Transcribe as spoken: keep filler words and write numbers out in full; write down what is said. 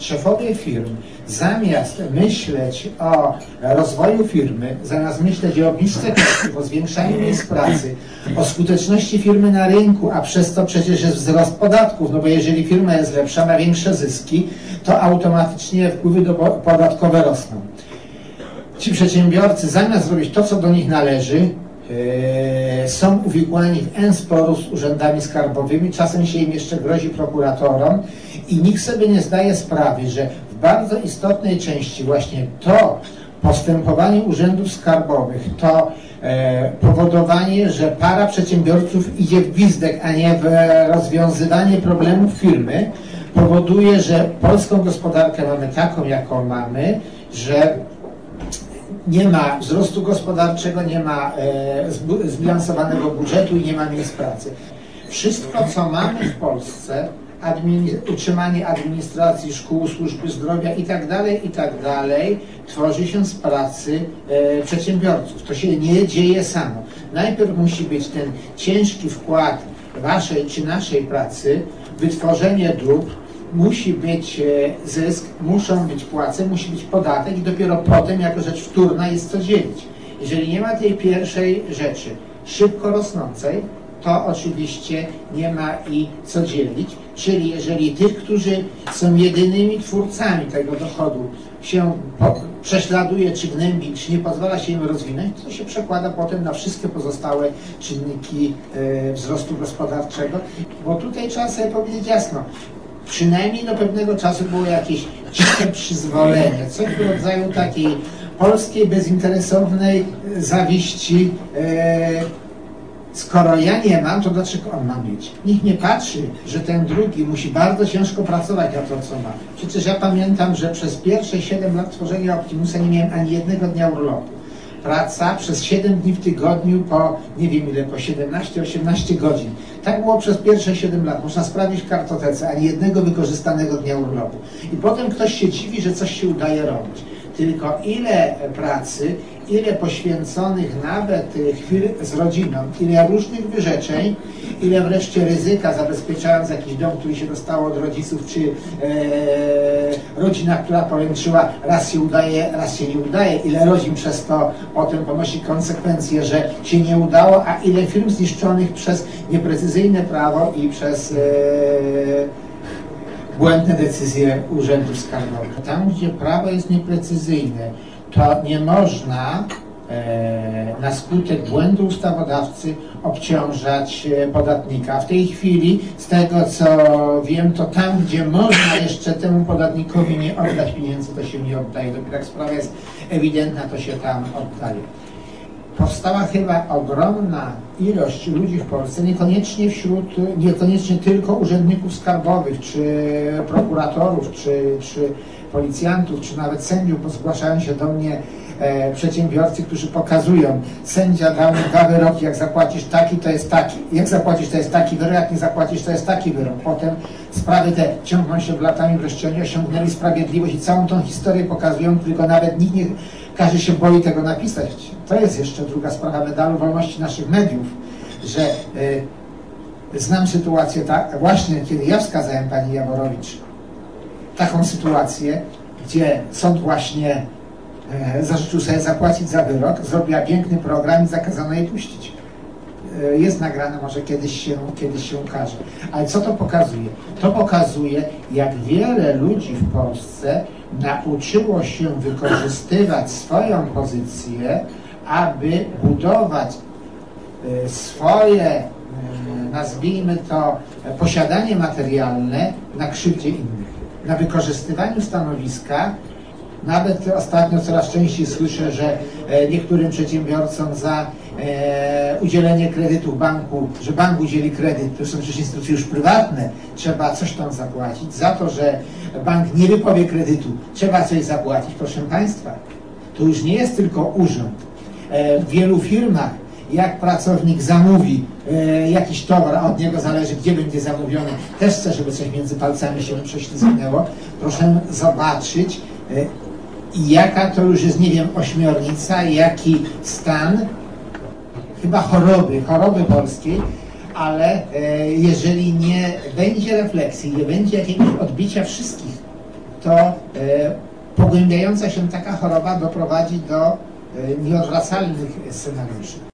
szefowie firm, zamiast myśleć o rozwoju firmy, zamiast myśleć o obniżce kosztów, o zwiększaniu miejsc pracy, o skuteczności firmy na rynku, a przez to przecież jest wzrost podatków, no bo jeżeli firma jest lepsza, ma większe zyski, to automatycznie wpływy do podatkowe rosną. Ci przedsiębiorcy, zamiast zrobić to, co do nich należy, yy, są uwikłani w en sporów z urzędami skarbowymi, czasem się im jeszcze grozi prokuratorom i nikt sobie nie zdaje sprawy, że w bardzo istotnej części właśnie to postępowanie urzędów skarbowych, to e, powodowanie, że para przedsiębiorców idzie w gwizdek, a nie w rozwiązywanie problemów firmy, powoduje, że polską gospodarkę mamy taką, jaką mamy, że nie ma wzrostu gospodarczego, nie ma e, zbilansowanego budżetu i nie ma miejsc pracy. Wszystko, co mamy w Polsce, administ- utrzymanie administracji, szkół, służby zdrowia i tak dalej, i tak dalej, tworzy się z pracy e, przedsiębiorców. To się nie dzieje samo. Najpierw musi być ten ciężki wkład waszej czy naszej pracy, wytworzenie dóbr, musi być zysk, muszą być płace, musi być podatek i dopiero potem, jako rzecz wtórna, jest co dzielić. Jeżeli nie ma tej pierwszej rzeczy, szybko rosnącej, to oczywiście nie ma i co dzielić. Czyli jeżeli tych, którzy są jedynymi twórcami tego dochodu, się po, prześladuje, czy gnębi, czy nie pozwala się im rozwinąć, to się przekłada potem na wszystkie pozostałe czynniki e, wzrostu gospodarczego. Bo tutaj trzeba sobie powiedzieć jasno, przynajmniej do pewnego czasu było jakieś ciche przyzwolenie, coś w rodzaju takiej polskiej, bezinteresownej zawiści. E, skoro ja nie mam, to dlaczego on ma mieć? Nikt nie patrzy, że ten drugi musi bardzo ciężko pracować na to, co ma. Przecież ja pamiętam, że przez pierwsze siedem lat tworzenia Optimusa nie miałem ani jednego dnia urlopu. Praca przez siedem dni w tygodniu po, nie wiem ile, po siedemnaście osiemnaście godzin. Tak było przez pierwsze siedem lat. Można sprawdzić w kartotece, ani jednego wykorzystanego dnia urlopu. I potem ktoś się dziwi, że coś się udaje robić. Tylko ile pracy, ile poświęconych nawet chwil z rodziną, ile różnych wyrzeczeń, ile wreszcie ryzyka, zabezpieczając jakiś dom, który się dostało od rodziców, czy e, rodzina, która poręczyła, raz się udaje, raz się nie udaje, ile rodzin przez to potem ponosi konsekwencje, że się nie udało, a ile firm zniszczonych przez nieprecyzyjne prawo i przez e, błędne decyzje urzędów skarbowych. Tam, gdzie prawo jest nieprecyzyjne, to nie można e, na skutek błędu ustawodawcy obciążać e, podatnika. W tej chwili, z tego co wiem, to tam, gdzie można jeszcze temu podatnikowi nie oddać pieniędzy, to się nie oddaje. Dopiero jak sprawa jest ewidentna, to się tam oddaje. Powstała chyba ogromna ilość ludzi w Polsce, niekoniecznie wśród, niekoniecznie tylko urzędników skarbowych, czy prokuratorów, czy, czy policjantów, czy nawet sędziów, bo zgłaszają się do mnie e, przedsiębiorcy, którzy pokazują, sędzia dał mi dwa wyroki, jak zapłacisz taki, to jest taki, jak zapłacisz, to jest taki wyrok, jak nie zapłacisz, to jest taki wyrok. Potem sprawy te ciągną się w latami, wreszcie oni osiągnęli sprawiedliwość i całą tą historię pokazują, tylko nawet nikt nie, każdy się boi tego napisać. To jest jeszcze druga sprawa medalu wolności naszych mediów, że y, znam sytuację, tak, właśnie kiedy ja wskazałem pani Jaworowicz taką sytuację, gdzie sąd właśnie y, zażyczył sobie zapłacić za wyrok, zrobiła piękny program i zakazano jej puścić. Y, jest nagrane, może kiedyś się, kiedyś się ukaże. Ale co to pokazuje? To pokazuje, jak wiele ludzi w Polsce nauczyło się wykorzystywać swoją pozycję, aby budować swoje, nazwijmy to, posiadanie materialne na krzywdzie innych. Na wykorzystywaniu stanowiska, nawet ostatnio coraz częściej słyszę, że niektórym przedsiębiorcom za udzielenie kredytu w banku, że bank udzieli kredyt, to są przecież instytucje już prywatne, trzeba coś tam zapłacić. Za to, że bank nie wypowie kredytu, trzeba coś zapłacić. Proszę Państwa, to już nie jest tylko urząd. W wielu firmach, jak pracownik zamówi e, jakiś towar, a od niego zależy, gdzie będzie zamówiony, też chce, żeby coś między palcami się prześlizgnęło. Proszę zobaczyć, e, jaka to już jest, nie wiem, ośmiornica, jaki stan, chyba choroby, choroby polskiej, ale e, jeżeli nie będzie refleksji, nie będzie jakiegoś odbicia wszystkich, to e, pogłębiająca się taka choroba doprowadzi do e, nieodwracalnych scenariuszy.